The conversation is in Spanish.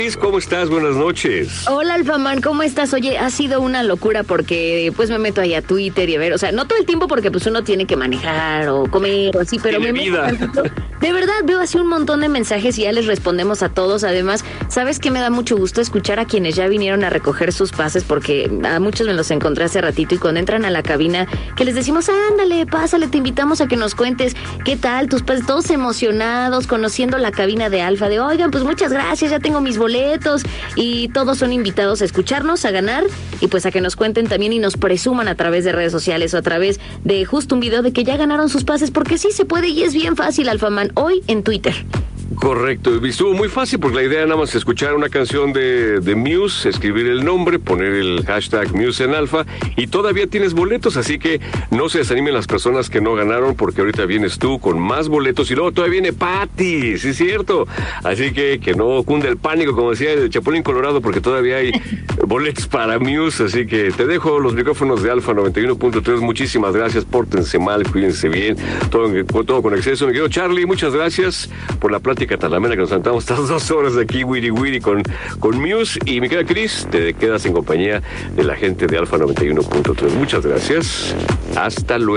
¿Cómo estás? Buenas noches. Hola, Alfamán, ¿cómo estás? Oye, ha sido una locura porque pues me meto ahí a Twitter y a ver, o sea, no todo el tiempo porque pues uno tiene que manejar o comer o así, pero Tiene me meto vida. tantito. De verdad, veo así un montón de mensajes y ya les respondemos a todos. Además, ¿sabes qué? Me da mucho gusto escuchar a quienes ya vinieron a recoger sus pases porque a muchos me los encontré hace ratito y cuando entran a la cabina que les decimos, ándale, pásale, te invitamos a que nos cuentes qué tal tus pases, todos emocionados, conociendo la cabina de Alfa, de oigan, pues muchas gracias, ya tengo mis boletos y todos son invitados a escucharnos, a ganar y pues a que nos cuenten también y nos presuman a través de redes sociales o a través de justo un video de que ya ganaron sus pases porque sí se puede y es bien fácil, Alfamán, hoy en Twitter. Correcto, y estuvo muy fácil porque la idea nada más es escuchar una canción de Muse, escribir el nombre, poner el hashtag Muse en Alfa y todavía tienes boletos, así que no se desanimen las personas que no ganaron porque ahorita vienes tú con más boletos y luego todavía viene Patty, sí es cierto, así que no cunde el pánico como decía el Chapulín Colorado porque todavía hay boletos para Muse, así que te dejo los micrófonos de Alfa 91.3, muchísimas gracias, pórtense mal, cuídense bien, todo con exceso, mi querido Charlie, muchas gracias por la plática talamera que nos sentamos estas 2 horas de aquí, wiri con Muse. Y mi querida Cris, te quedas en compañía de la gente de Alfa 91.3. Muchas gracias. Hasta luego.